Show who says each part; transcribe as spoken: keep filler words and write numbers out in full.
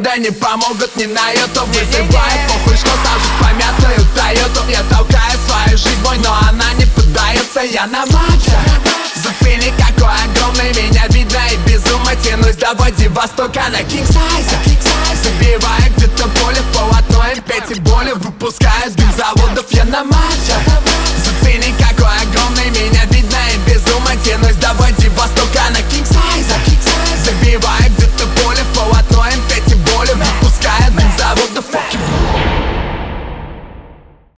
Speaker 1: года не помогут ни на ютуб. Вызывает похуй, что сажусь помятую Тойоту. Я толкаю свою жизнь бой, но она не поддается. Я на максе, зафили какой огромный, меня видно и безумно тянусь до Владивостока на кинг-сайзе. Забиваю где-то поле в полотно, и пять